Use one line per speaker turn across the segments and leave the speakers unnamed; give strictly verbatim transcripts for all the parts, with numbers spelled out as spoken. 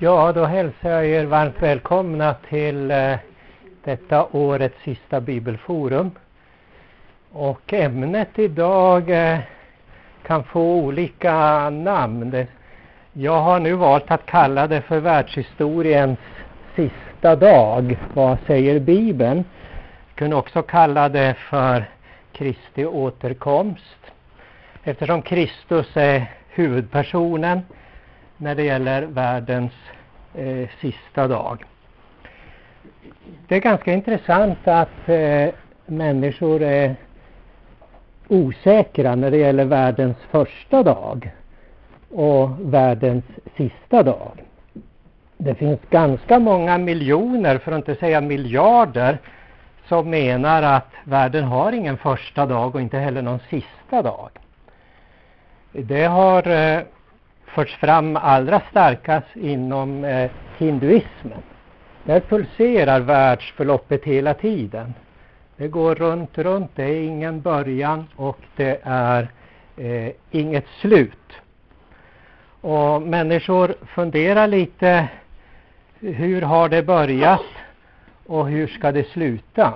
Ja, då hälsar jag er varmt välkomna till eh, detta årets sista bibelforum. Och ämnet idag eh, kan få olika namn. Det, jag har nu valt att kalla det för världshistoriens sista dag. Vad säger Bibeln? Jag kunde också kalla det för Kristi återkomst. Eftersom Kristus är huvudpersonen när det gäller världens eh, sista dag. Det är ganska intressant att eh, människor är osäkra när det gäller världens första dag och världens sista dag. Det finns ganska många miljoner, för att inte säga miljarder, som menar att världen har ingen första dag och inte heller någon sista dag. Det har eh, förts fram allra starkast inom eh, hinduismen. Där pulserar världsförloppet hela tiden. Det går runt, runt, det är ingen början och det är eh, inget slut. Och människor funderar lite, hur har det börjat och hur ska det sluta?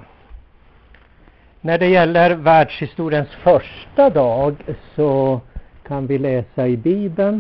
När det gäller världshistoriens första dag så kan vi läsa i Bibeln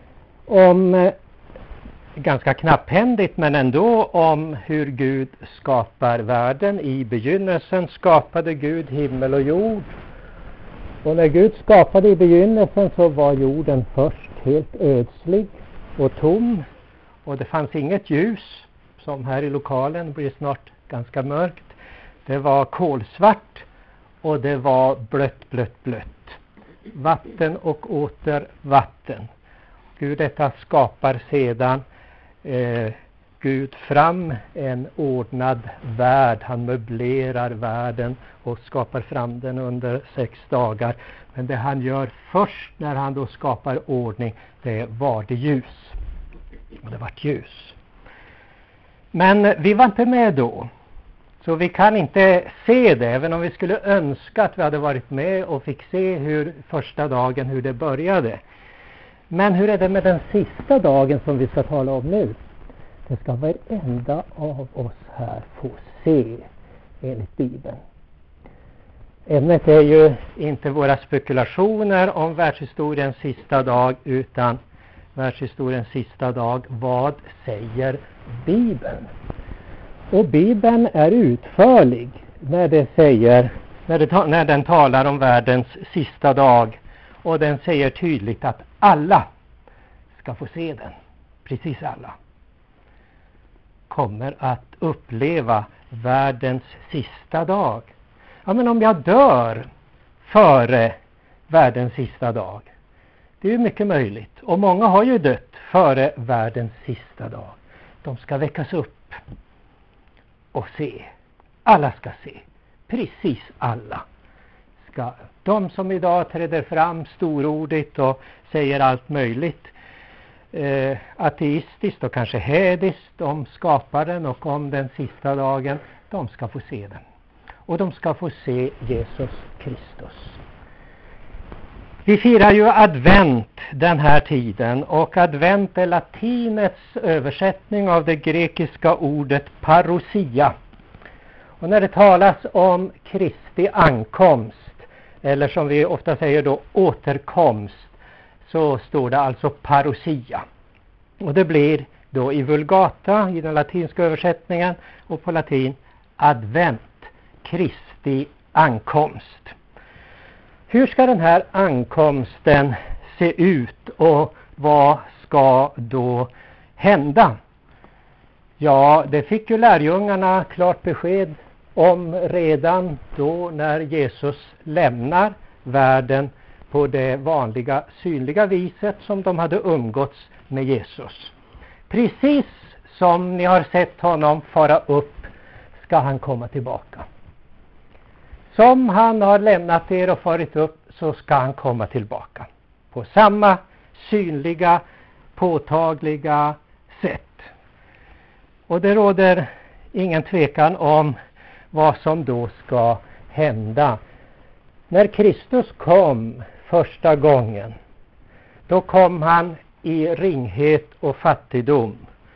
om, ganska knapphändigt men ändå, om hur Gud skapar världen. I begynnelsen skapade Gud himmel och jord. Och när Gud skapade i begynnelsen så var jorden först helt ödslig och tom. Och det fanns inget ljus, som här i lokalen blir snart ganska mörkt. Det var kolsvart och det var blött, blött, blött. Vatten och åter vatten. Gud detta skapar sedan eh, Gud fram en ordnad värld. Han möblerar världen och skapar fram den under sex dagar. Men det han gör först när han då skapar ordning, det var det ljus. Och det var ljus. Men vi var inte med då. Så vi kan inte se det, även om vi skulle önska att vi hade varit med och fick se hur första dagen, hur det började. Men hur är det med den sista dagen som vi ska tala om nu? Det ska varenda av oss här få se enligt Bibeln. Ämnet är ju inte våra spekulationer om världshistoriens sista dag, utan världshistoriens sista dag. Vad säger Bibeln? Och Bibeln är utförlig när, det säger, när, det ta, när den talar om världens sista dag. Och den säger tydligt att alla ska få se den. Precis alla kommer att uppleva världens sista dag. Ja, men om jag dör före världens sista dag, det är ju mycket möjligt. Och många har ju dött före världens sista dag. De ska väckas upp och se. Alla ska se. Precis alla. Ska. De som idag träder fram storordigt och säger allt möjligt, eh, ateistiskt och kanske hädiskt om skaparen och om den sista dagen, de ska få se den. Och de ska få se Jesus Kristus. Vi firar ju advent den här tiden, och advent är latinets översättning av det grekiska ordet parousia. Och när det talas om Kristi ankomst, eller som vi ofta säger då återkomst, så står det alltså parousia. Och det blir då i vulgata, i den latinska översättningen, och på latin advent, Kristi ankomst. Hur ska den här ankomsten se ut och vad ska då hända? Ja, det fick ju lärjungarna klart besked om redan då när Jesus lämnar världen på det vanliga synliga viset som de hade umgåtts med Jesus. Precis som ni har sett honom fara upp ska han komma tillbaka. Som han har lämnat er och farit upp, så ska han komma tillbaka. På samma synliga, påtagliga sätt. Och det råder ingen tvekan om vad som då ska hända. När Kristus kom första gången, då kom han i ringhet och fattigdom.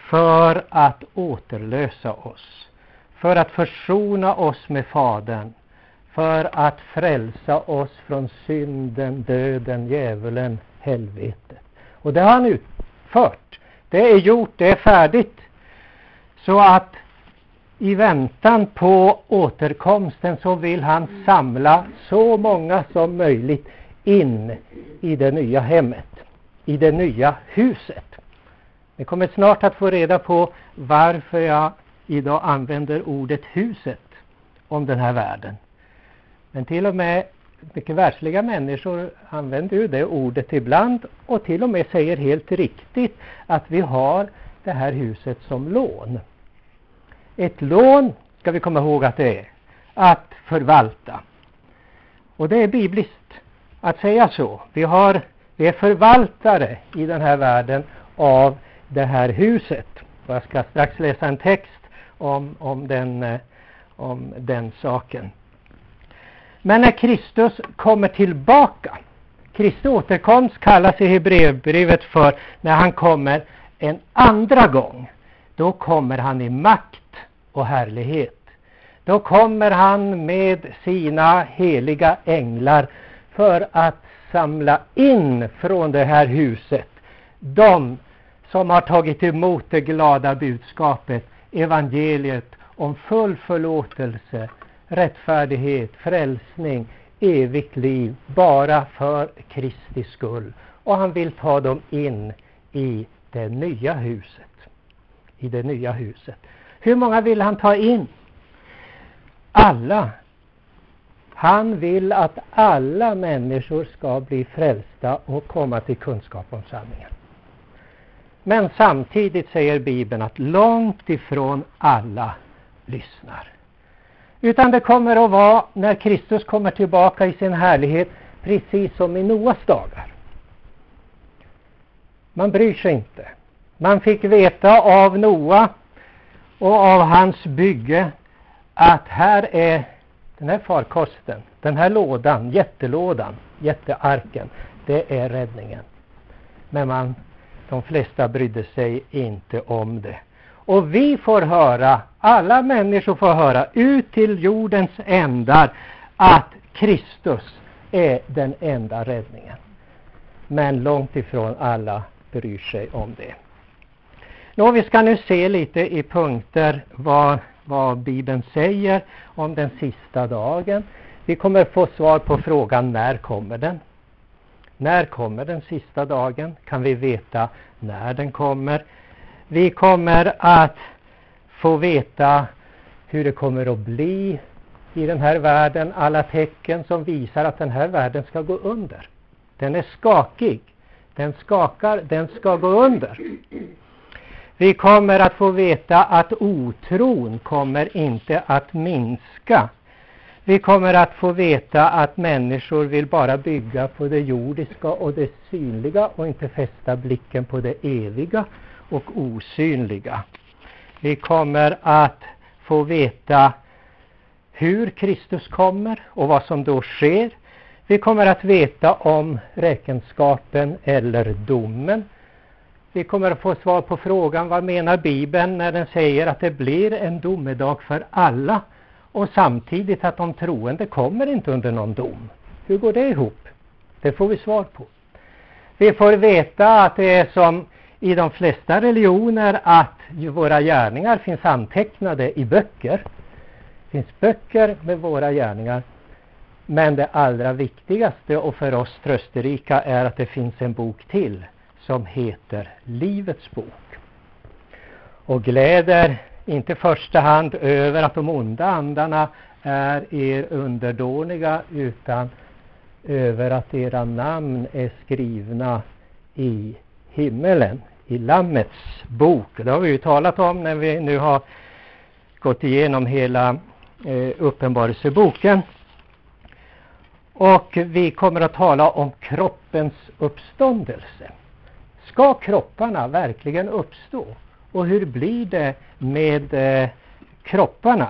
för att återlösa oss, för att försona oss med Fadern, för att frälsa oss från synden, döden, djävulen, helvetet. Och det har han utfört. Det är gjort, det är färdigt. Så att i väntan på återkomsten så vill han samla så många som möjligt in i det nya hemmet, i det nya huset. Vi kommer snart att få reda på varför jag idag använder ordet huset om den här världen. Men till och med mycket världsliga människor använder ju det ordet ibland och till och med säger helt riktigt att vi har det här huset som lån. Ett lån ska vi komma ihåg att det är att förvalta. Och det är bibliskt att säga så. Vi, har, vi är förvaltare i den här världen av det här huset. Och jag ska strax läsa en text om, om, den, om den saken. Men när Kristus kommer tillbaka, Kristi återkomst kallas i Hebreerbrevet för när han kommer en andra gång. Då kommer han i makt och härlighet. Då kommer han med sina heliga änglar för att samla in från det här huset de som har tagit emot det glada budskapet, evangeliet om full förlåtelse, rättfärdighet, frälsning, evigt liv, bara för Kristi skull. Och han vill ta dem in i det nya huset. I det nya huset. Hur många vill han ta in? Alla. Han vill att alla människor ska bli frälsta och komma till kunskap om sanningen. Men samtidigt säger Bibeln att långt ifrån alla lyssnar. Utan det kommer att vara när Kristus kommer tillbaka i sin härlighet precis som i Noas dagar. Man bryr sig inte. Man fick veta av Noa och av hans bygge att här är den här farkosten, den här lådan, jättelådan, jättearken, det är räddningen. Men man, de flesta brydde sig inte om det. Och vi får höra, alla människor får höra ut till jordens ändar att Kristus är den enda räddningen. Men långt ifrån alla bryr sig om det. Nå, vi ska nu se lite i punkter vad, vad Bibeln säger om den sista dagen. Vi kommer få svar på frågan när kommer den? När kommer den sista dagen? Kan vi veta när den kommer? Vi kommer att få veta hur det kommer att bli i den här världen. Alla tecken som visar att den här världen ska gå under. Den är skakig. Den skakar, den ska gå under. Vi kommer att få veta att otron kommer inte att minska. Vi kommer att få veta att människor vill bara bygga på det jordiska och det synliga och inte fästa blicken på det eviga och osynliga. Vi kommer att få veta hur Kristus kommer och vad som då sker. Vi kommer att veta om räkenskapen eller domen. Vi kommer att få svar på frågan vad menar Bibeln när den säger att det blir en domedag för alla och samtidigt att de troende kommer inte under någon dom. Hur går det ihop? Det får vi svar på. Vi får veta att det är som i de flesta religioner att våra gärningar finns antecknade i böcker. Det finns böcker med våra gärningar. Men det allra viktigaste och för oss trösterika är att det finns en bok till som heter Livets bok. Och gläder inte i första hand över att de onda andarna är er underdåniga utan över att era namn är skrivna i himmelen, i Lammets bok. Det har vi ju talat om när vi nu har gått igenom hela eh, uppenbarelseboken. Och vi kommer att tala om kroppens uppståndelse. Ska kropparna verkligen uppstå? Och hur blir det med eh, kropparna?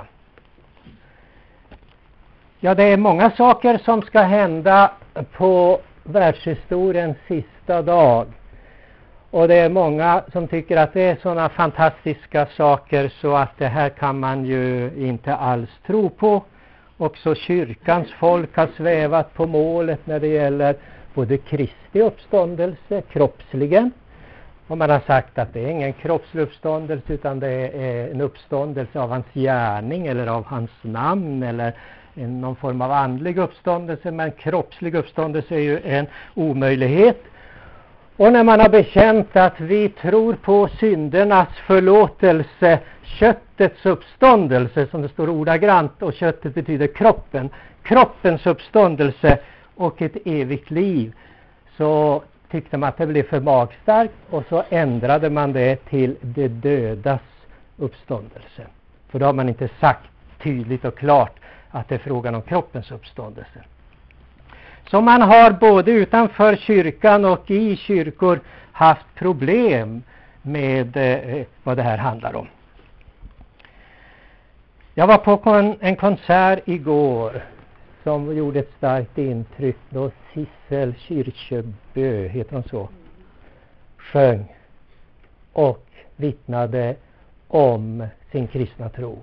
Ja, det är många saker som ska hända på världshistoriens sista dag. Och det är många som tycker att det är sådana fantastiska saker så att det här kan man ju inte alls tro på. Också kyrkans folk har svävat på målet när det gäller både Kristi uppståndelse kroppsligen. Och man har sagt att det är ingen kroppslig uppståndelse utan det är en uppståndelse av hans gärning eller av hans namn eller någon form av andlig uppståndelse. Men kroppslig uppståndelse är ju en omöjlighet. Och när man har bekänt att vi tror på syndernas förlåtelse, köttets uppståndelse som det står ordagrant, och köttet betyder kroppen, kroppens uppståndelse och ett evigt liv, så tyckte man att det blev för magstarkt och så ändrade man det till det dödas uppståndelse. För då har man inte sagt tydligt och klart att det är frågan om kroppens uppståndelse. Så man har både utanför kyrkan och i kyrkor haft problem med eh, vad det här handlar om. Jag var på en, en konsert igår som gjorde ett starkt intryck då Sissel Kyrkjebø, heter hon så, sjöng och vittnade om sin kristna tro.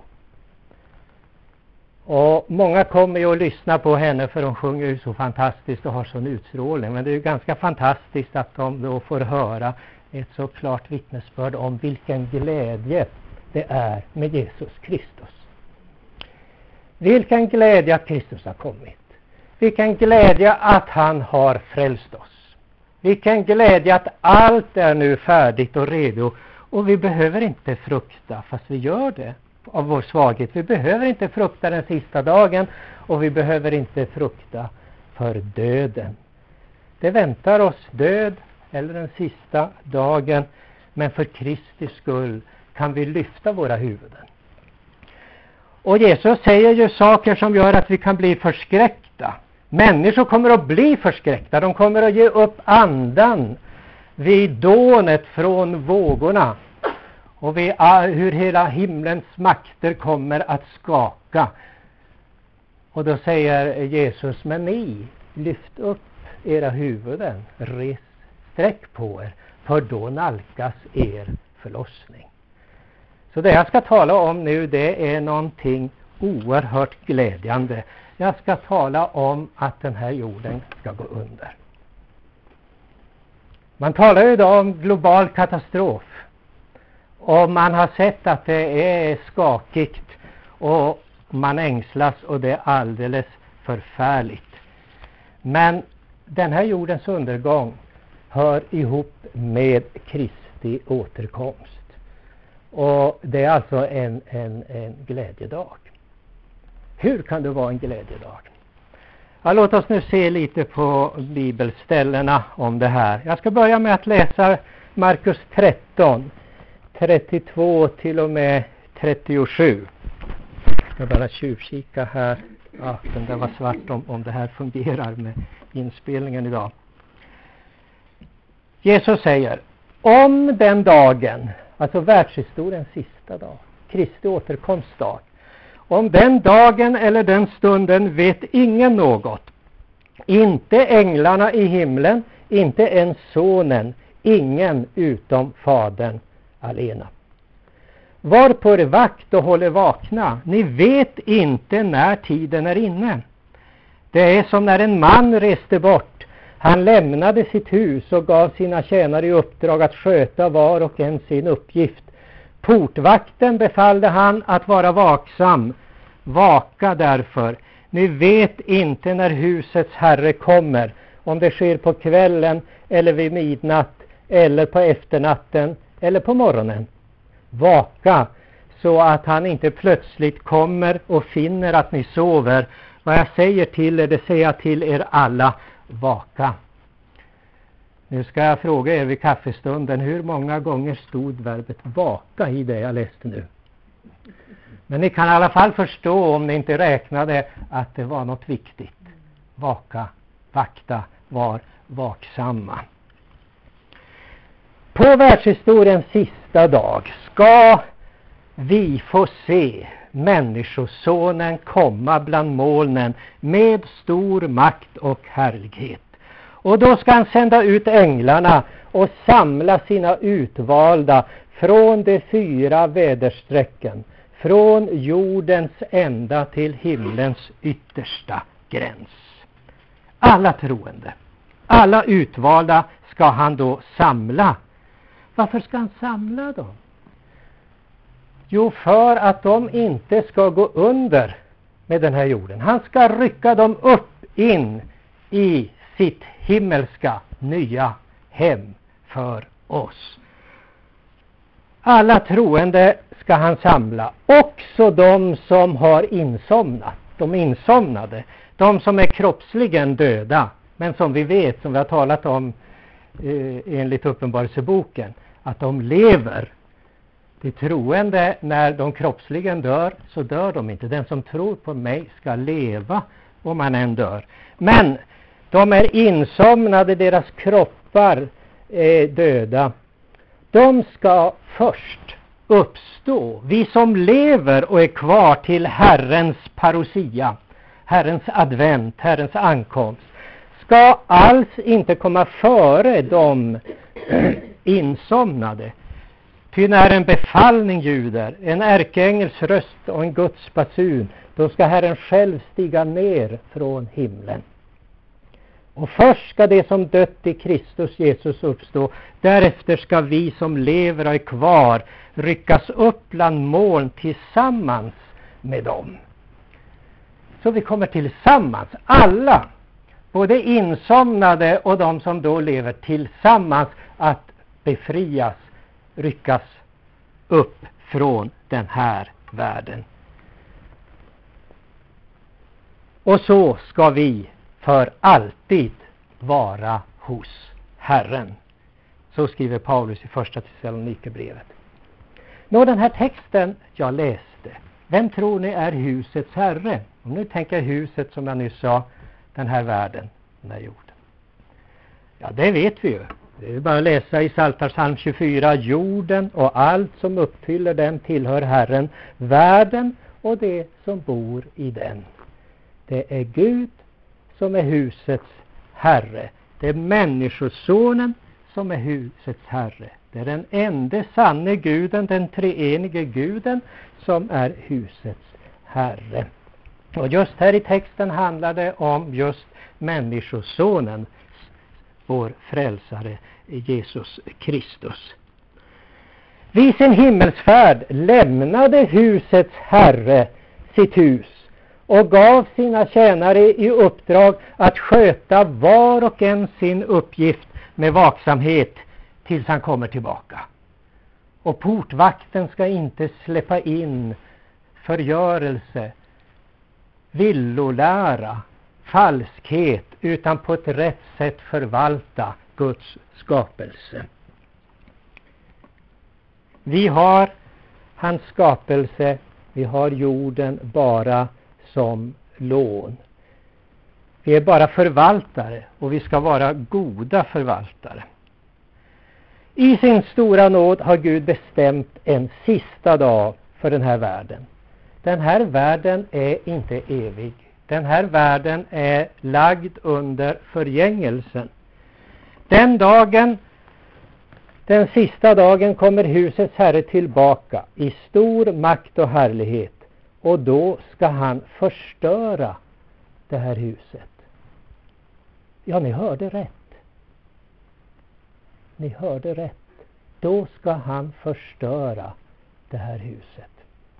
Och många kommer ju att lyssna på henne för hon sjunger ju så fantastiskt och har sån utstrålning. Men det är ju ganska fantastiskt att de då får höra ett så klart vittnesbörd om vilken glädje det är med Jesus Kristus. Vilken glädje att Kristus har kommit. Vilken glädje att han har frälst oss. Vilken glädje att allt är nu färdigt och redo. Och vi behöver inte frukta, fast vi gör det av vår svaghet. Vi behöver inte frukta den sista dagen och vi behöver inte frukta för döden. Det väntar oss död eller den sista dagen, men för Kristi skull kan vi lyfta våra huvuden. Och Jesus säger ju saker som gör att vi kan bli förskräckta. Människor kommer att bli förskräckta. De kommer att ge upp andan vid dånet från vågorna. Och vid hur hela himlens makter kommer att skaka. Och då säger Jesus, men ni, lyft upp era huvuden, res, sträck på er, för då nalkas er förlossning. Så det jag ska tala om nu, det är någonting oerhört glädjande. Jag ska tala om att den här jorden ska gå under. Man talar ju idag om global katastrof. Och man har sett att det är skakigt och man ängslas och det är alldeles förfärligt. Men den här jordens undergång hör ihop med Kristi återkomst. Och det är alltså en, en, en glädjedag. Hur kan det vara en glädjedag? Ja, låt oss nu se lite på bibelställena om det här. Jag ska börja med att läsa Markus tretton, trettiotvå till och med trettiosju. Jag ska bara tjuvkika här. Ja, den där var svart om, om det här fungerar med inspelningen idag. Jesus säger, om den dagen, alltså världshistoriens sista dag, Kristi återkomstdag, om den dagen eller den stunden vet ingen något. Inte änglarna i himlen, inte ens sonen, ingen utom fadern alena. Var på er vakt och håller vakna. Ni vet inte när tiden är inne. Det är som när en man reste bort. Han lämnade sitt hus och gav sina tjänare i uppdrag att sköta var och en sin uppgift. Portvakten befallde han att vara vaksam. Vaka därför. Ni vet inte när husets herre kommer. Om det sker på kvällen eller vid midnatt eller på efternatten eller på morgonen. Vaka så att han inte plötsligt kommer och finner att ni sover. Vad jag säger till er, det säger jag till er alla. Vaka. Nu ska jag fråga er vid kaffestunden, hur många gånger stod verbet vaka i det jag läste nu? Men ni kan i alla fall förstå, om ni inte räknade, att det var något viktigt. Vaka, vakta, var vaksamma. På världshistoriens sista dag ska vi få se Människosonen komma bland molnen med stor makt och härlighet. Och då ska han sända ut änglarna och samla sina utvalda från de fyra väderstrecken, från jordens ända till himlens yttersta gräns. Alla troende, alla utvalda ska han då samla. Varför ska han samla dem? Jo, för att de inte ska gå under med den här jorden. Han ska rycka dem upp in i sitt himmelska nya hem för oss. Alla troende ska han samla, också de som har insomnat, de insomnade, de som är kroppsligen döda, men som vi vet, som vi har talat om eh, enligt Uppenbarelseboken, att de lever. De troende, när de kroppsligen dör, så dör de inte. Den som tror på mig ska leva om han än dör. Men de är insomnade, deras kroppar är döda. De ska först uppstå. Vi som lever och är kvar till Herrens parousia, Herrens advent, Herrens ankomst, ska alls inte komma före de insomnade. Ty när en befallning ljuder, en ärkeängels röst och en Guds basun, då ska Herren själv stiga ner från himlen. Och först ska det som dött i Kristus Jesus uppstå. Därefter ska vi som lever och är kvar ryckas upp bland moln tillsammans med dem. Så vi kommer tillsammans, alla, både insomnade och de som då lever tillsammans, att befrias, ryckas upp från den här världen. Och så ska vi för alltid vara hos Herren. Så skriver Paulus i första Thessalonikerbrevet. Nå, den här texten jag läste, vem tror ni är husets herre? Om nu tänker huset, som jag nyss sa, den här världen, den här jorden. Ja, det vet vi ju. Det är bara att läsa i Psaltarpsalm tjugofyra. Jorden och allt som uppfyller den tillhör Herren, världen och det som bor i den. Det är Gud som är husets herre. Det är människosonen som är husets herre. Det är den enda sanne guden, den treenige guden, som är husets herre. Och just här i texten handlar det om just människosonen, vår frälsare Jesus Kristus. Vid sin himmelsfärd lämnade husets herre sitt hus och gav sina tjänare i uppdrag att sköta var och en sin uppgift med vaksamhet tills han kommer tillbaka. Och portvakten ska inte släppa in förgörelse, villolära, falskhet, utan på ett rätt sätt förvalta Guds skapelse. Vi har hans skapelse, vi har jorden bara som lån. Vi är bara förvaltare och vi ska vara goda förvaltare. I sin stora nåd har Gud bestämt en sista dag för den här världen. Den här världen är inte evig. Den här världen är lagd under förgängelsen. Den dagen, den sista dagen, kommer husets herre tillbaka i stor makt och härlighet. Och då ska han förstöra det här huset. Ja, ni hörde rätt. Ni hörde rätt. Då ska han förstöra det här huset.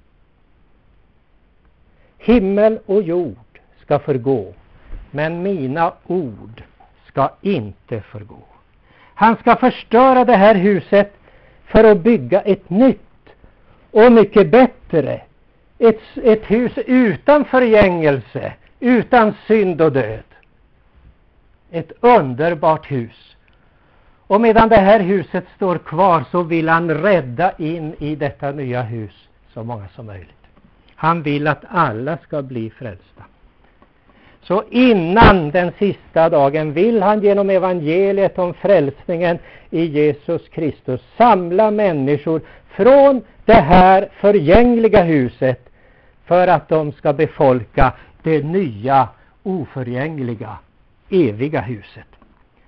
Himmel och jord ska förgå, men mina ord ska inte förgå. Han ska förstöra det här huset för att bygga ett nytt och mycket bättre. Ett, ett hus utan förgängelse, utan synd och död. Ett underbart hus. Och medan det här huset står kvar så vill han rädda in i detta nya hus så många som möjligt. Han vill att alla ska bli frälsta. Så innan den sista dagen vill han genom evangeliet om frälsningen i Jesus Kristus samla människor från det här förgängliga huset för att de ska befolka det nya, oförgängliga, eviga huset.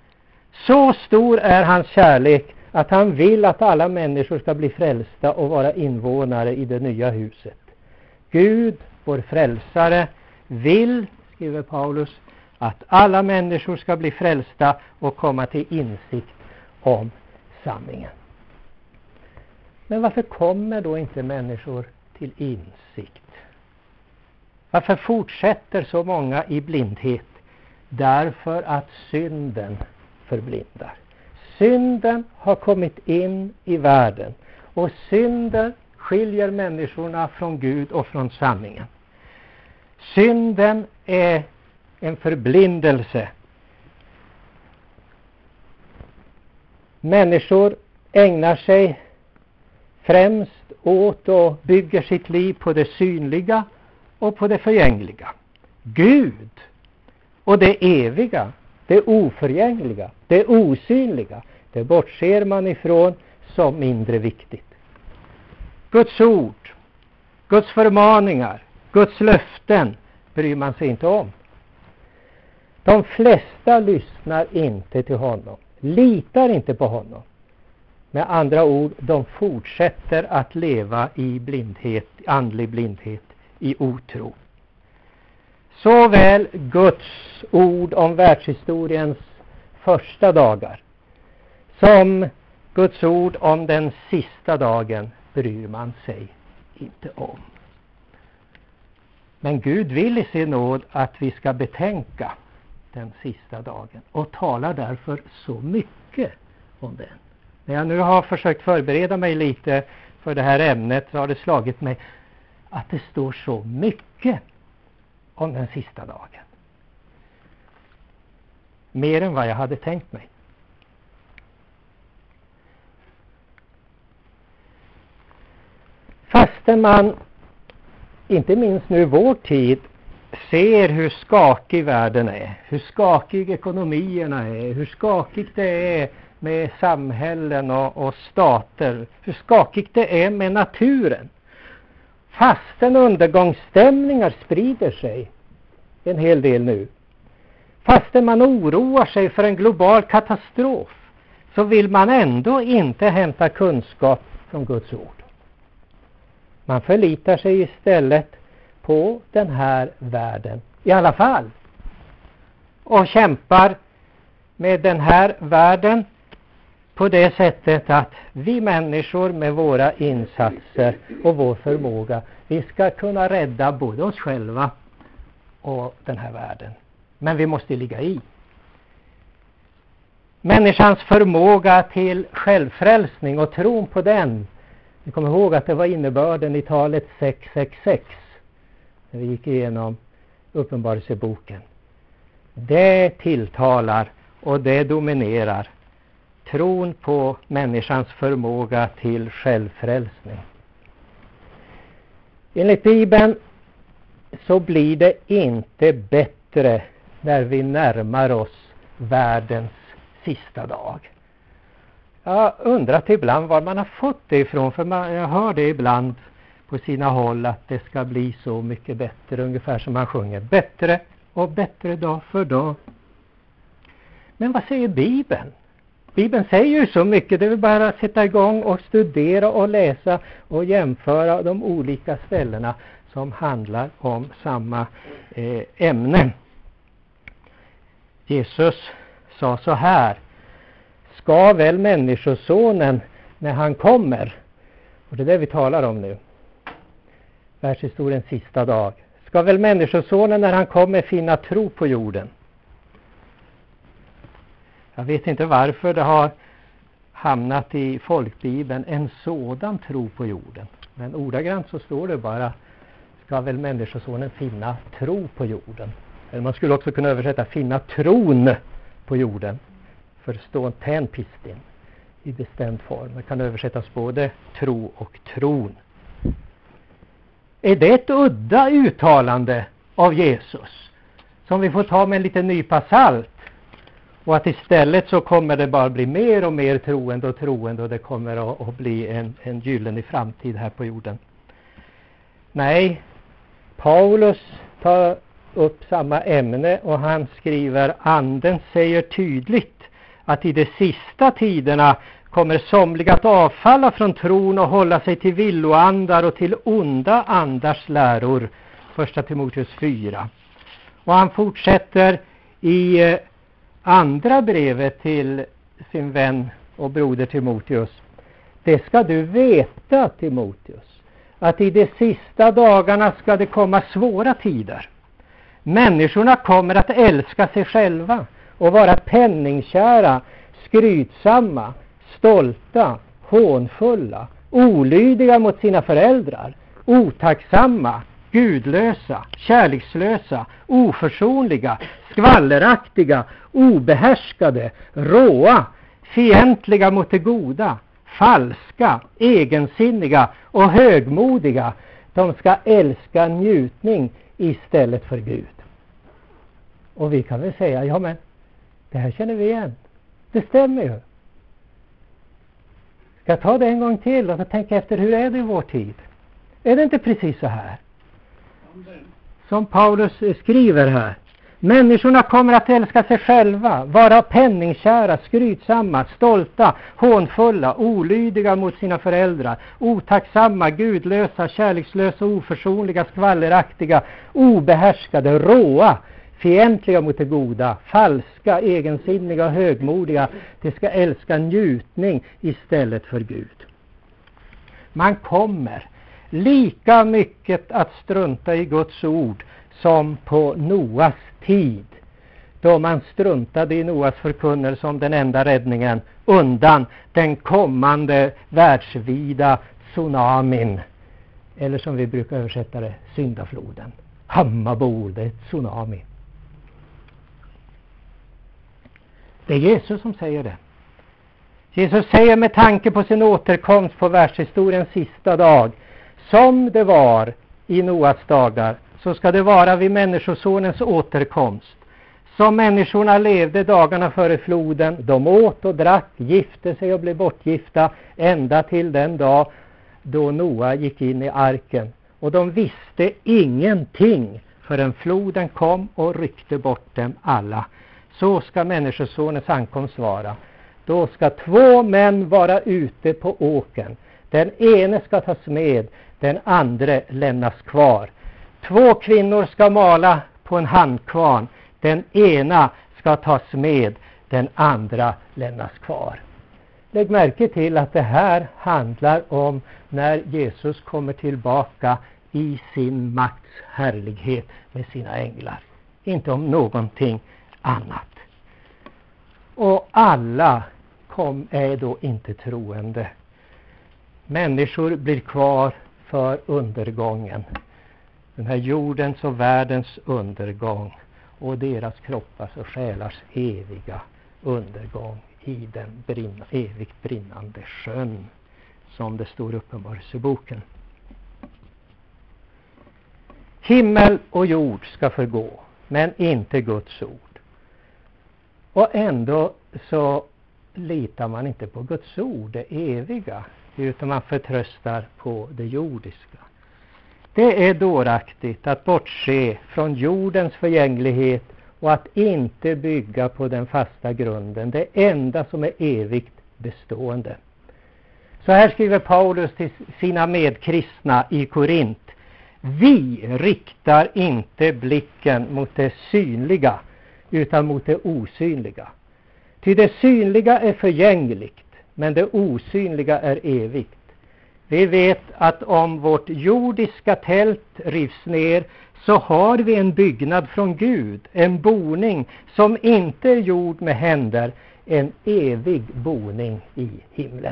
Så stor är hans kärlek att han vill att alla människor ska bli frälsta och vara invånare i det nya huset. Gud, vår frälsare, vill, skriver Paulus, att alla människor ska bli frälsta och komma till insikt om sanningen. Men varför kommer då inte människor till insikt? Varför fortsätter så många i blindhet? Därför att synden förblindar. Synden har kommit in i världen och synden skiljer människorna från Gud och från sanningen. Synden är en förblindelse. Människor ägnar sig främst åt och bygger sitt liv på det synliga och på det förgängliga. Gud och det eviga, det oförgängliga, det osynliga, det bortser man ifrån som mindre viktigt. Guds ord, Guds förmaningar, Guds löften bryr man sig inte om. De flesta lyssnar inte till honom, litar inte på honom. Med andra ord, de fortsätter att leva i blindhet, andlig blindhet, i otro. Såväl Guds ord om världshistoriens första dagar som Guds ord om den sista dagen bryr man sig inte om. Men Gud vill i sin nåd att vi ska betänka den sista dagen och talar därför så mycket om den. När jag nu har försökt förbereda mig lite för det här ämnet så har det slagit mig att det står så mycket om den sista dagen. Mer än vad jag hade tänkt mig. Fastän man, inte minst nu i vår tid, ser hur skakig världen är, hur skakig ekonomierna är, hur skakigt det är med samhällen och, och stater, hur skakigt det är med naturen. Fastän undergångsstämningar sprider sig en hel del nu, fastän man oroar sig för en global katastrof, så vill man ändå inte hämta kunskap från Guds ord. Man förlitar sig istället på den här världen i alla fall. Och kämpar med den här världen på det sättet att vi människor med våra insatser och vår förmåga, vi ska kunna rädda både oss själva och den här världen. Men vi måste ligga i. Människans förmåga till självfrälsning och tron på den. Vi kommer ihåg att det var innebörden i talet sex sex sex. När vi gick igenom Uppenbarelseboken. Det tilltalar och det dominerar tron på människans förmåga till självfrälsning. Enligt Bibeln så blir det inte bättre när vi närmar oss världens sista dag. Jag har undrat ibland var man har fått det ifrån, för man, jag hör det ibland på sina håll att det ska bli så mycket bättre, ungefär som man sjunger, bättre och bättre dag för dag. Men vad säger Bibeln? Bibeln säger ju så mycket, det är bara att sätta igång och studera och läsa och jämföra de olika ställena som handlar om samma eh, ämne. Jesus sa så här: ska väl människosonen när han kommer, och det är det vi talar om nu, världshistoriens sista dag, ska väl människosonen när han kommer finna tro på jorden? Jag vet inte varför det har hamnat i folkbibeln en sådan tro på jorden. Men ordagrant så står det bara: ska väl människosonen finna tro på jorden. Eller man skulle också kunna översätta finna tron på jorden. För det står tänpistin i bestämd form. Det kan översättas både tro och tron. Är det ett udda uttalande av Jesus som vi får ta med en liten nypa salt? Och att istället så kommer det bara bli mer och mer troende och troende, och det kommer att, att bli en, en gyllene framtid här på jorden. Nej, Paulus tar upp samma ämne och han skriver: anden säger tydligt att i de sista tiderna kommer somliga att avfalla från tron och hålla sig till villoandar och till onda andars läror. Första Timoteus fyra. Och han fortsätter i eh, andra brevet till sin vän och broder Timoteus. Det ska du veta, Timoteus, att i de sista dagarna ska det komma svåra tider. Människorna kommer att älska sig själva och vara penningkära, skrytsamma, stolta, hånfulla, olydiga mot sina föräldrar, otacksamma, gudlösa, kärlekslösa, oförsonliga, skvalleraktiga, obehärskade, råa, fientliga mot det goda, falska, egensinniga och högmodiga. De ska älska njutning istället för Gud. Och vi kan väl säga, ja men det här känner vi igen. Det stämmer ju. Ska jag ta det en gång till och tänka efter, hur är det i vår tid? Är det inte precis så här? Som Paulus skriver här. Människorna kommer att älska sig själva, vara penningkära, skrytsamma, stolta, hånfulla, olydiga mot sina föräldrar, otacksamma, gudlösa, kärlekslösa, oförsonliga, skvalleraktiga, obehärskade, råa, fientliga mot det goda, falska, egensinniga och högmodiga. De ska älska njutning istället för Gud. Man kommer lika mycket att strunta i Guds ord som på Noas tid, då man struntade i Noas förkunnelse om den enda räddningen undan den kommande världsvida tsunamin, eller som vi brukar översätta det, syndafloden. Hammarbol, det är ett tsunami. Det är Jesus som säger det. Jesus säger med tanke på sin återkomst på världshistoriens sista dag, som det var i Noas dagar, så ska det vara vid människosonens återkomst. Som människorna levde dagarna före floden, de åt och drack, gifte sig och blev bortgifta ända till den dag då Noa gick in i arken. Och de visste ingenting förrän floden kom och ryckte bort dem alla. Så ska människosonens ankomst vara. Då ska två män vara ute på åkern. Den ene ska tas med, den andra lämnas kvar. Två kvinnor ska mala på en handkvarn. Den ena ska tas med, den andra lämnas kvar. Lägg märke till att det här handlar om när Jesus kommer tillbaka i sin makts härlighet med sina änglar. Inte om någonting annat. Och alla kom, är då inte troende. Människor blir kvar för undergången. Den här jordens och världens undergång och deras kroppars och själars eviga undergång i den brinna, evigt brinnande sjön, som det står i Uppenbarelseboken. Himmel och jord ska förgå, men inte Guds ord. Och ändå så litar man inte på Guds ord, det eviga, utan man förtröstar på det jordiska. Det är dåraktigt att bortse från jordens förgänglighet och att inte bygga på den fasta grunden, det enda som är evigt bestående. Så här skriver Paulus till sina medkristna i Korint. Vi riktar inte blicken mot det synliga utan mot det osynliga. Ty det synliga är förgängligt, men det osynliga är evigt. Vi vet att om vårt jordiska tält rivs ner så har vi en byggnad från Gud, en boning som inte är gjord med händer, en evig boning i himlen.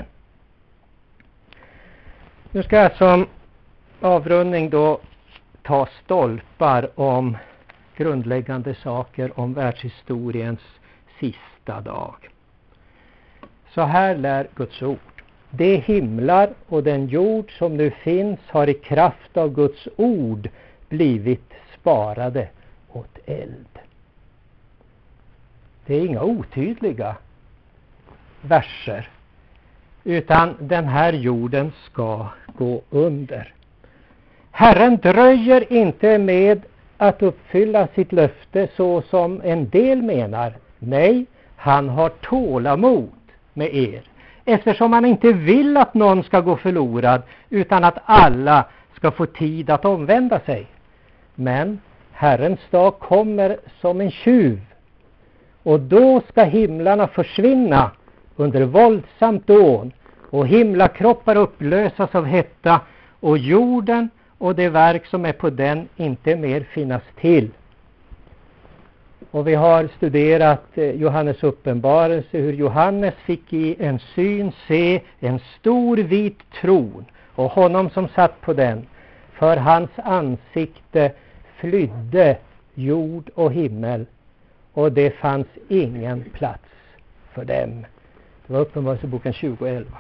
Nu ska jag som avrundning då ta stolpar om grundläggande saker om världshistoriens sista dag. Så här lär Guds ord. De himlar och den jord som nu finns har i kraft av Guds ord blivit sparade åt eld. Det är inga otydliga verser, utan den här jorden ska gå under. Herren dröjer inte med att uppfylla sitt löfte så som en del menar. Nej, han har tålamod med er, eftersom han inte vill att någon ska gå förlorad, utan att alla ska få tid att omvända sig. Men Herrens dag kommer som en tjuv, och då ska himlarna försvinna under våldsamt dån, och himlakroppar upplösas av hetta, och jorden och det verk som är på den inte mer finnas till. Och vi har studerat Johannes uppenbarelse, hur Johannes fick i en syn se en stor vit tron och honom som satt på den. För hans ansikte flydde jord och himmel, och det fanns ingen plats för dem. Det var Uppenbarelseboken tjugo elva.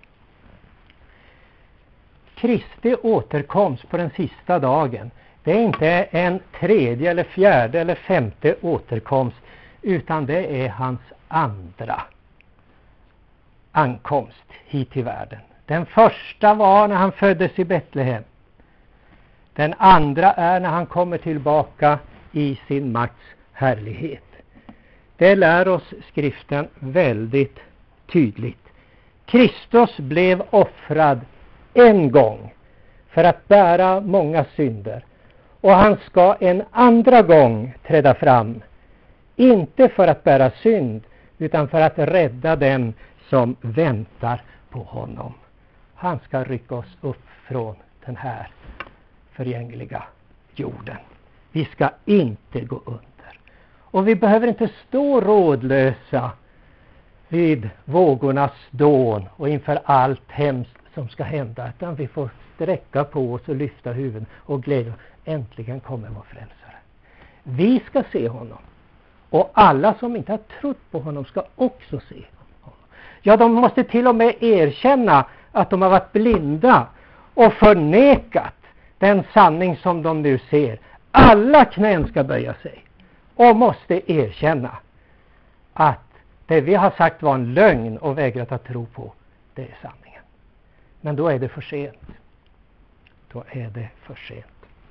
Kristi återkomst på den sista dagen, det är inte en tredje eller fjärde eller femte återkomst, utan det är hans andra ankomst hit till världen. Den första var när han föddes i Betlehem. Den andra är när han kommer tillbaka i sin makts härlighet. Det lär oss skriften väldigt tydligt. Kristus blev offrad en gång för att bära många synder, och han ska en andra gång träda fram, inte för att bära synd, utan för att rädda dem som väntar på honom. Han ska rycka oss upp från den här förgängliga jorden. Vi ska inte gå under. Och vi behöver inte stå rådlösa vid vågornas dån och inför allt hemskt som ska hända, utan vi får sträcka på oss och lyfta huvuden och glädja. Äntligen kommer vår frälsare. Vi ska se honom, och alla som inte har trott på honom ska också se honom. Ja, de måste till och med erkänna att de har varit blinda och förnekat den sanning som de nu ser. Alla knän ska böja sig och måste erkänna att det vi har sagt var en lögn och vägrat att tro på, det är sanningen. Men då är det för sent. Då är det för sent.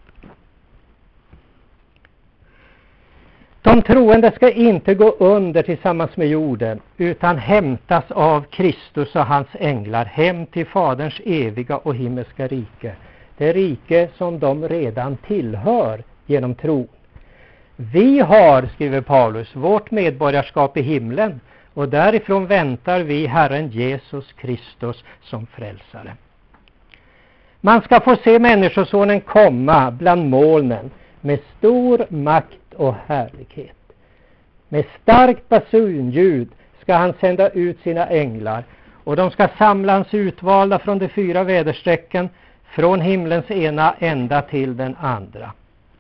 De troende ska inte gå under tillsammans med jorden, utan hämtas av Kristus och hans änglar hem till Faderns eviga och himmelska rike. Det rike som de redan tillhör genom tro. Vi har, skriver Paulus, vårt medborgarskap i himlen, och därifrån väntar vi Herren Jesus Kristus som frälsare. Man ska få se Människosonen komma bland molnen med stor makt och härlighet. Med starkt basunljud ska han sända ut sina änglar, och de ska samla hans utvalda från de fyra väderstrecken, från himlens ena ända till den andra.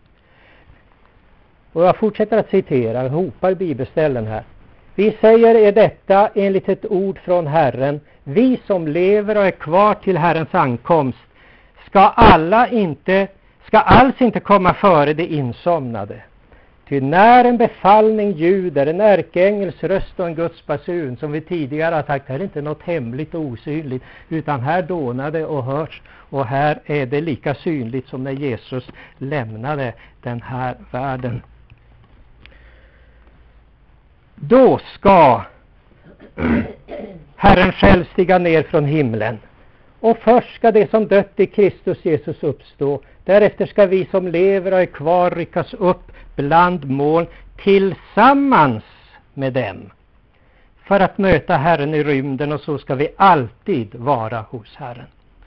Och jag fortsätter att citera, jag hopar bibelställen här. Vi säger er detta enligt ett ord från Herren: vi som lever och är kvar till Herrens ankomst ska alla inte ska alls inte komma före det insomnade. Ty när en befallning ljuder, en ärkeängels röst och en Guds basun, som vi tidigare har sagt, här är inte något hemligt och osynligt, utan här dånade och hörs, och här är det lika synligt som när Jesus lämnade den här världen. Då ska Herren själv stiga ner från himlen, och först ska det som dött i Kristus Jesus uppstå. Därefter ska vi som lever och är kvar ryckas upp bland moln tillsammans med dem, för att möta Herren i rymden, och så ska vi alltid vara hos Herren.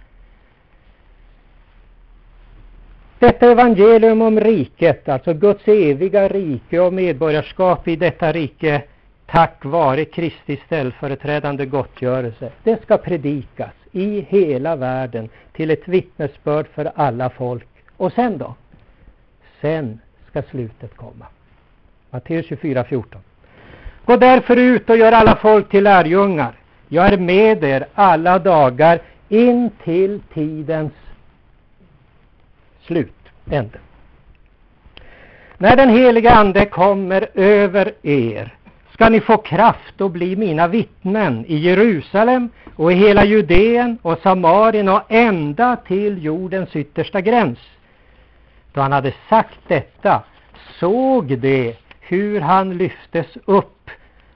Detta evangelium om riket, alltså Guds eviga rike och medborgarskap i detta rike, tack vare Kristi ställföreträdande gottgörelse, det ska predikas i hela världen till ett vittnesbörd för alla folk. Och sen då? Sen ska slutet komma. Matteus tjugofyra fjorton. Gå därför ut och gör alla folk till lärjungar. Jag är med er alla dagar in till tidens slut. Ände. När den heliga ande kommer över er ska ni få kraft att bli mina vittnen i Jerusalem och i hela Judeen och Samarien och ända till jordens yttersta gräns. Då han hade sagt detta såg de hur han lyftes upp,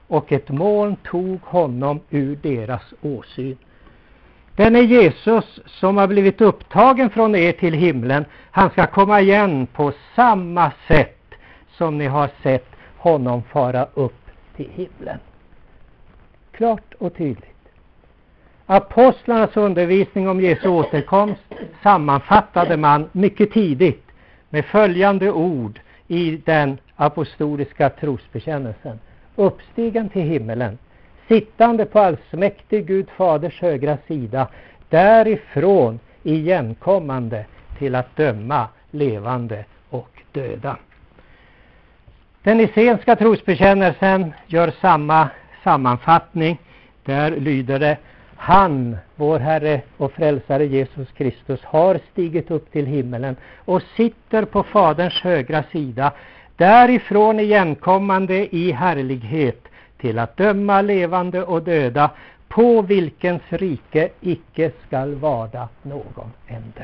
och ett moln tog honom ur deras åsyn. Den är Jesus som har blivit upptagen från er till himlen. Han ska komma igen på samma sätt som ni har sett honom fara upp till himlen. Klart och tydligt. Apostlarnas undervisning om Jesu återkomst sammanfattade man mycket tidigt med följande ord i den apostoliska trosbekännelsen. Uppstigen till himmelen, sittande på allsmäktig Gud faders högra sida, därifrån igenkommande till att döma levande och döda. Den nicenska trosbekännelsen gör samma sammanfattning. Där lyder det: Han, vår Herre och frälsare Jesus Kristus, har stigit upp till himmelen och sitter på faderns högra sida, därifrån igenkommande i härlighet till att döma levande och döda, på vilkens rike icke skall varda någon ände.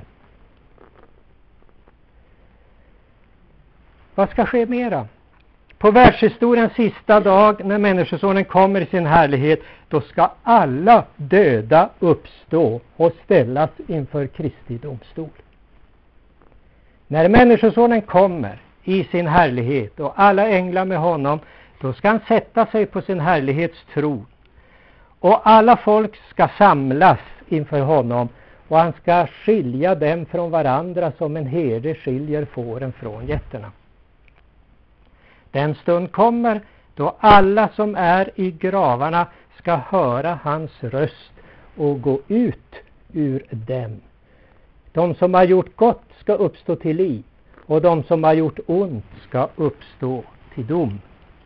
Vad ska ske mera? På världshistoriens sista dag, när Människosonen kommer i sin härlighet, då ska alla döda uppstå och ställas inför Kristi domstol. När Människosonen kommer i sin härlighet och alla änglar med honom, då ska han sätta sig på sin härlighetstron. Och alla folk ska samlas inför honom, och han ska skilja dem från varandra som en herde skiljer fåren från getterna. Den stund kommer då alla som är i gravarna ska höra hans röst och gå ut ur dem. De som har gjort gott ska uppstå till liv, och de som har gjort ont ska uppstå till dom.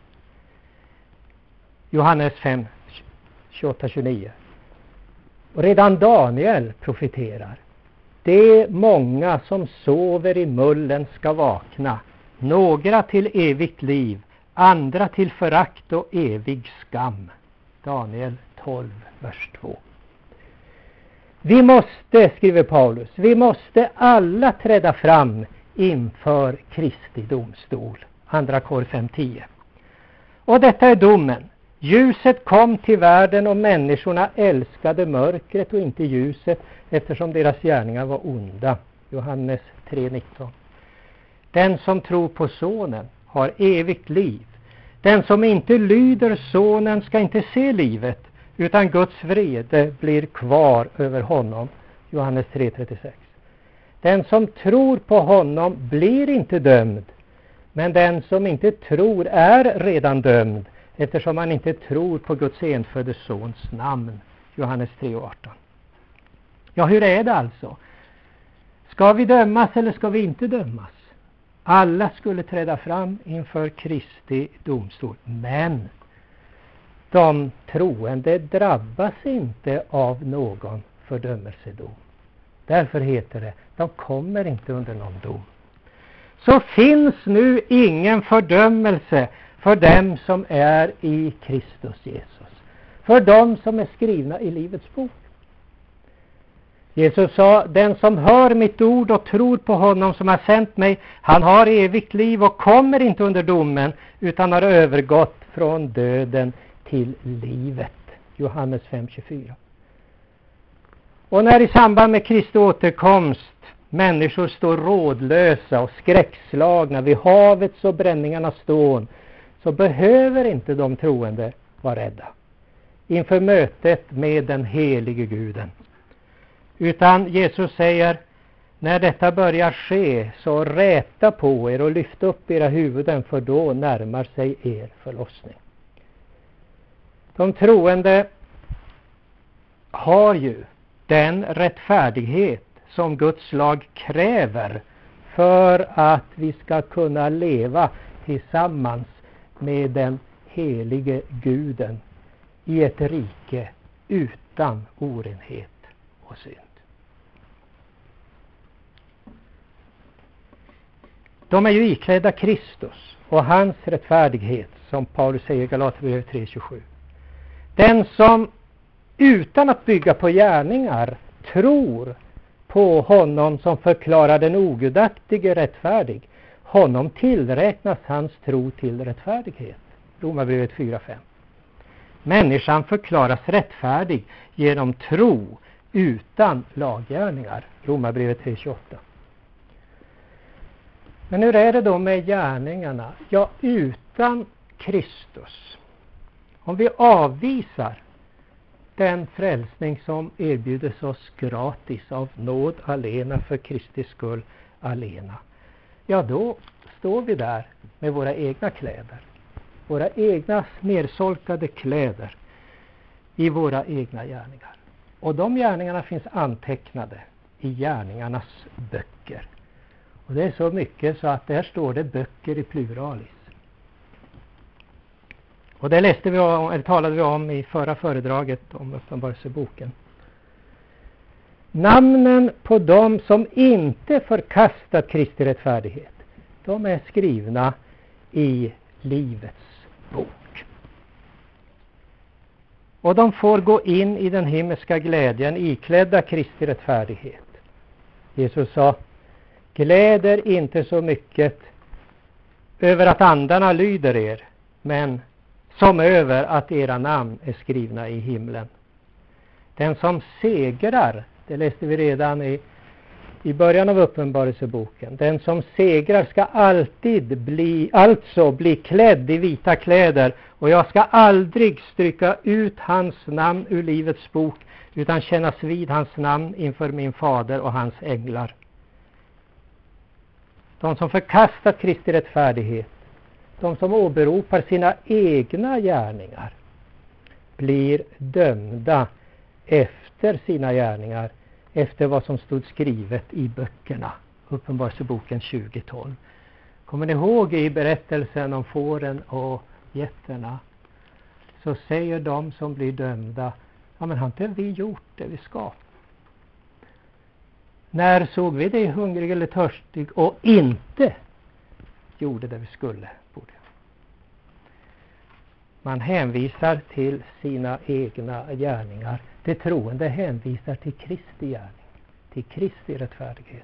Johannes fem, tjugoåtta till tjugonio. Och redan Daniel profeterar: det många som sover i mullen ska vakna, några till evigt liv, andra till förakt och evig skam. Daniel tolv, vers två. Vi måste, skriver Paulus, vi måste alla träda fram inför Kristi domstol. Andra Kor fem tio. Och detta är domen. Ljuset kom till världen och människorna älskade mörkret och inte ljuset, eftersom deras gärningar var onda. Johannes tre nitton. Den som tror på sonen har evigt liv. Den som inte lyder sonen ska inte se livet, utan Guds vrede blir kvar över honom. Johannes tre trettiosex. Den som tror på honom blir inte dömd, men den som inte tror är redan dömd, eftersom han inte tror på Guds enfödde sons namn. Johannes tre arton. Ja, hur är det alltså? Ska vi dömas eller ska vi inte dömas? Alla skulle träda fram inför Kristi domstol, men de troende drabbas inte av någon fördömelsedom. Därför heter det, de kommer inte under någon dom. Så finns nu ingen fördömelse för dem som är i Kristus Jesus, för dem som är skrivna i livets bok. Jesus sa: den som hör mitt ord och tror på honom som har sänt mig, han har evigt liv och kommer inte under domen, utan har övergått från döden till livet. Johannes fem tjugofyra. Och när i samband med Kristi återkomst människor står rådlösa och skräckslagna vid havets och bränningarnas stån, så behöver inte de troende vara rädda inför mötet med den helige Guden. Utan Jesus säger: när detta börjar ske, så räta på er och lyft upp era huvuden, för då närmar sig er förlossning. De troende har ju den rättfärdighet som Guds lag kräver för att vi ska kunna leva tillsammans med den helige Guden i ett rike utan orenhet och synd. De är ju iklädda Kristus och hans rättfärdighet, som Paulus säger i Galaterbrevet tre tjugosju. Den som utan att bygga på gärningar tror på honom som förklarar den ogudaktige rättfärdig, honom tillräknas hans tro till rättfärdighet. Romarbrevet fyra fem. Människan förklaras rättfärdig genom tro utan laggärningar. Romarbrevet tre tjugoåtta. Men hur är det då med gärningarna? Ja, utan Kristus. Om vi avvisar den frälsning som erbjudes oss gratis av nåd alena för Kristi skull alena. Ja, då står vi där med våra egna kläder. Våra egna nersolkade kläder i våra egna gärningar. Och de gärningarna finns antecknade i gärningarnas böcker. Och det är så mycket så att där står det böcker i pluralis. Och det läste vi om, eller talade vi om i förra föredraget om Uppenbarelseboken. Namnen på dem som inte förkastat Kristi rättfärdighet, de är skrivna i livets bok. Och de får gå in i den himmelska glädjen iklädda Kristi rättfärdighet. Jesus sa: gläder inte så mycket över att andarna lyder er, men som över att era namn är skrivna i himlen. Den som segrar, det läste vi redan i, i början av Uppenbarelseboken. Den som segrar ska alltid bli, alltså bli klädd i vita kläder. Och jag ska aldrig stryka ut hans namn ur livets bok, utan kännas vid hans namn inför min fader och hans änglar. De som förkastat Kristi rättfärdighet, de som åberopar sina egna gärningar, blir dömda efter sina gärningar, efter vad som stod skrivet i böckerna. Uppenbarelseboken tjugo tolv. Kommer ni ihåg i berättelsen om fåren och getterna? Så säger de som blir dömda: ja, men har inte vi gjort det vi ska? När såg vi dig hungrig eller törstig och inte gjorde det vi skulle? Borde. Man hänvisar till sina egna gärningar. Det troende hänvisar till Kristi gärning, till Kristi rättfärdighet.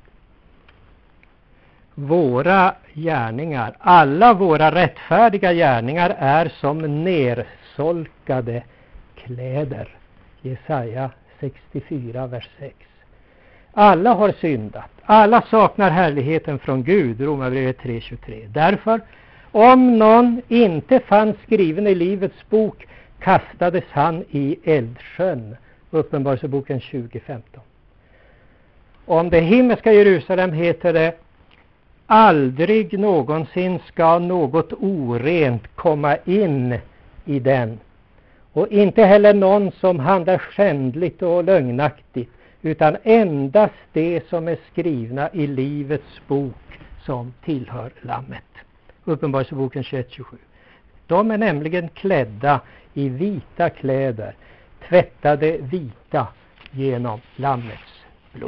Våra gärningar, alla våra rättfärdiga gärningar är som nersolkade kläder. Jesaja sextiofyra, vers sex. Alla har syndat, alla saknar härligheten från Gud. Romarbrevet tre tjugotre. Därför, om någon inte fanns skriven i livets bok, kastades han i eldsjön. Uppenbarelseboken tjugo femton. Om det himmelska Jerusalem heter det: aldrig någonsin ska något orent komma in i den. Och inte heller någon som handlar skändligt och lögnaktigt, utan endast det som är skrivna i livets bok som tillhör lammet. Uppenbarelseboken tjugoett tjugosju. De är nämligen klädda i vita kläder, tvättade vita genom lammets blod.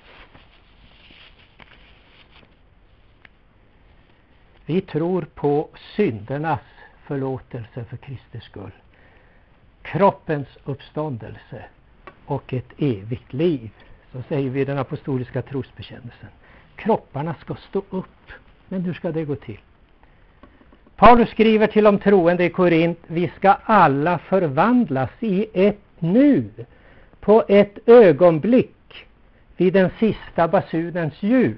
Vi tror på syndernas förlåtelse för Kristi skull, kroppens uppståndelse och ett evigt liv. Så säger vi i den apostoliska trosbekännelsen. Kropparna ska stå upp. Men hur ska det gå till? Paulus skriver till de troende i Korint: vi ska alla förvandlas i ett nu, på ett ögonblick, vid den sista basunens ljud.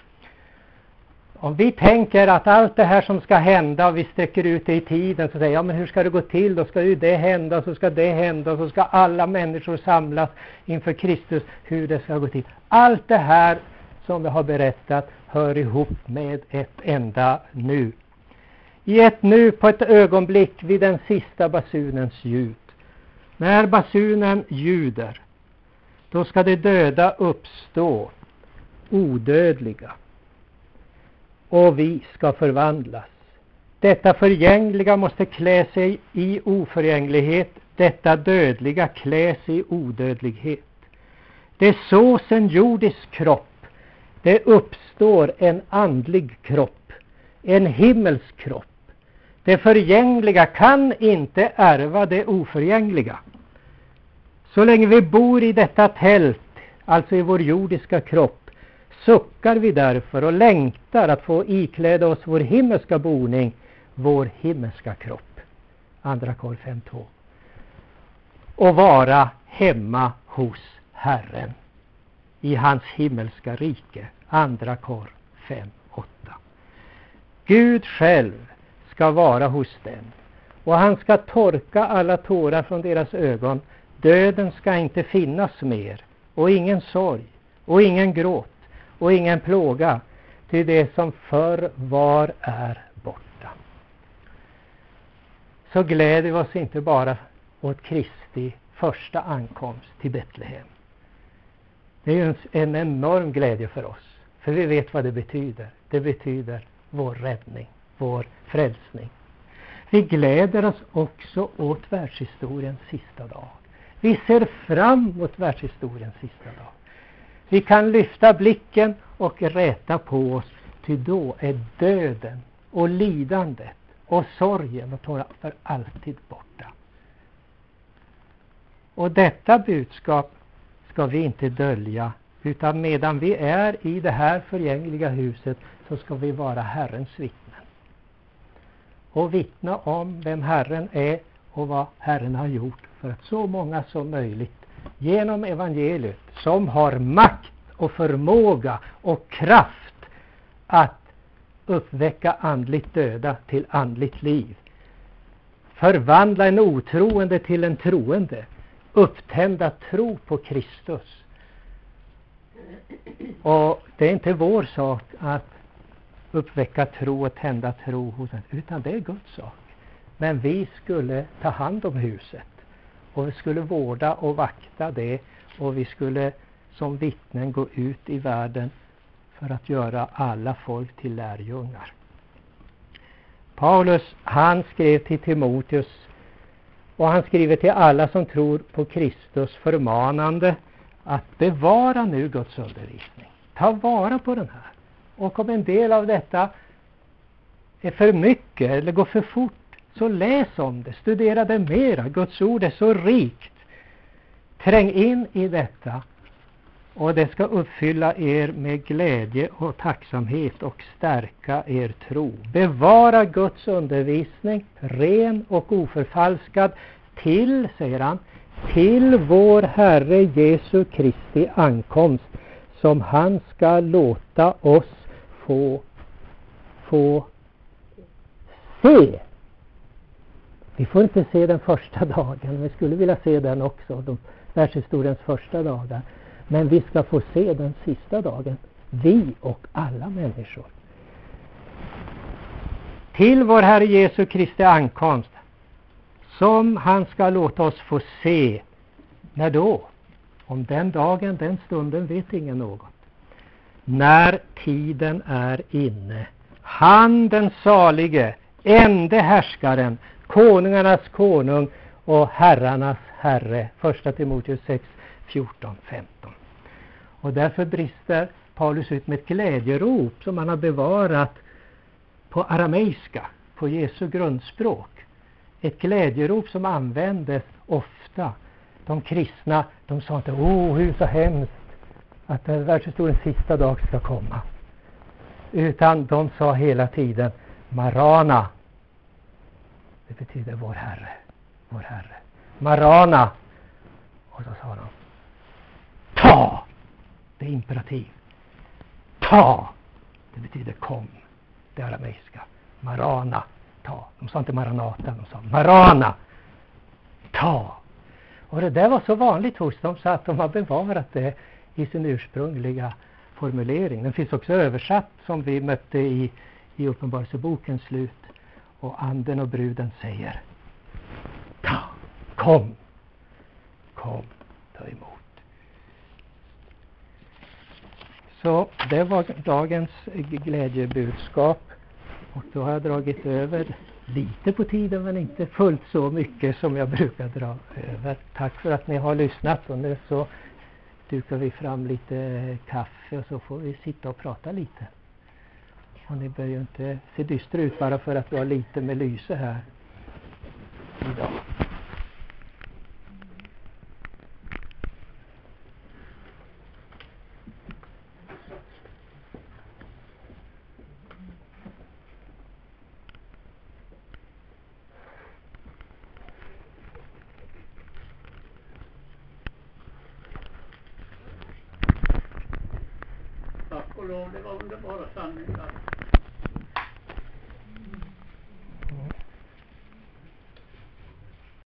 Om vi tänker att allt det här som ska hända, och vi sträcker ut det i tiden, så säger ja, men hur ska det gå till? Då ska ju det hända, så ska det hända, så ska alla människor samlas inför Kristus. Hur det ska gå till. Allt det här som vi har berättat hör ihop med ett enda nu. I ett nu, på ett ögonblick, vid den sista basunens ljud. När basunen ljuder, då ska det döda uppstå, odödliga. Och vi ska förvandlas. Detta förgängliga måste klä sig i oförgänglighet. Detta dödliga kläs i odödlighet. Det sås en jordisk kropp. Det uppstår en andlig kropp. En himmelsk kropp. Det förgängliga kan inte ärva det oförgängliga. Så länge vi bor i detta tält, alltså i vår jordiska kropp, suckar vi därför och längtar att få ikläda oss vår himmelska boning, vår himmelska kropp. Andra Kor fem två. och vara hemma hos Herren i hans himmelska rike. Andra Kor fem åtta. Gud själv ska vara hos dem, och han ska torka alla tårar från deras ögon. Döden ska inte finnas mer, och ingen sorg, och ingen gråt, och ingen plåga, till det som förr var är borta. Så gläder vi oss inte bara åt Kristi första ankomst till Betlehem. Det är ju en, en enorm glädje för oss, för vi vet vad det betyder. Det betyder vår räddning, vår frälsning. Vi gläder oss också åt världshistoriens sista dag. Vi ser fram emot världshistoriens sista dag. Vi kan lyfta blicken och räta på oss, till då är döden och lidandet och sorgen och tårar för alltid borta. Och detta budskap ska vi inte dölja, utan medan vi är i det här förgängliga huset så ska vi vara Herrens vittnen. Och vittna om vem Herren är och vad Herren har gjort, för att så många som möjligt genom evangeliet, som har makt och förmåga och kraft att uppväcka andligt döda till andligt liv, förvandla en otroende till en troende, upptända tro på Kristus. Och det är inte vår sak att uppväcka tro och tända tro hos oss, utan det är Guds sak. Men vi skulle ta hand om huset, och vi skulle vårda och vakta det, och vi skulle som vittnen gå ut i världen för att göra alla folk till lärjungar. Paulus, han skrev till Timoteus, och han skriver till alla som tror på Kristus, förmanande att bevara nu Guds undervisning. Ta vara på den här. Och om en del av detta är för mycket eller går för fort, så läs om det, studera det mera. Guds ord är så rikt. Träng in i detta, och det ska uppfylla er med glädje och tacksamhet och stärka er tro. Bevara Guds undervisning ren och oförfalskad till, säger han, till vår Herre Jesu Kristi ankomst, som han ska låta oss få få se. Vi får inte se den första dagen, vi skulle vilja se den också, de världshistoriens första dagar. Men vi ska få se den sista dagen, vi och alla människor. Till vår Herre Jesu Kristi ankomst, som han ska låta oss få se. När då? Om den dagen, den stunden vet ingen något. När tiden är inne. Han den salige, ende härskaren, konungarnas konung och herrarnas herre. Första Timoteus sex, fjorton, femton. Och därför brister Paulus ut med ett glädjerop som han har bevarat på arameiska, på Jesu grundspråk. Ett glädjerop som användes ofta. De kristna, de sa inte, åh hur så hemskt att världshistoriens sista dag ska komma. Utan de sa hela tiden, Marana. Det betyder vår Herre, vår Herre. Marana. Och så sa de, ta. Det är imperativ. Ta. Det betyder kom. Det arameiska. Marana. Ta. De sa inte Maranata, de sa Marana. Ta. Och det där var så vanligt hos dem så att de har bevarat det i sin ursprungliga formulering. Den finns också översatt som vi mötte i, i Uppenbarelsebokens slut. Och anden och bruden säger, ta, kom, kom, ta emot. Så det var dagens glädjebudskap. Och då har jag dragit över lite på tiden, men inte fullt så mycket som jag brukar dra över. Tack för att ni har lyssnat, och nu så dukar vi fram lite kaffe och så får vi sitta och prata lite. Och ni bör ju inte se dystra ut bara för att du har lite med lyse här idag.
och lov, det var underbara sanningar.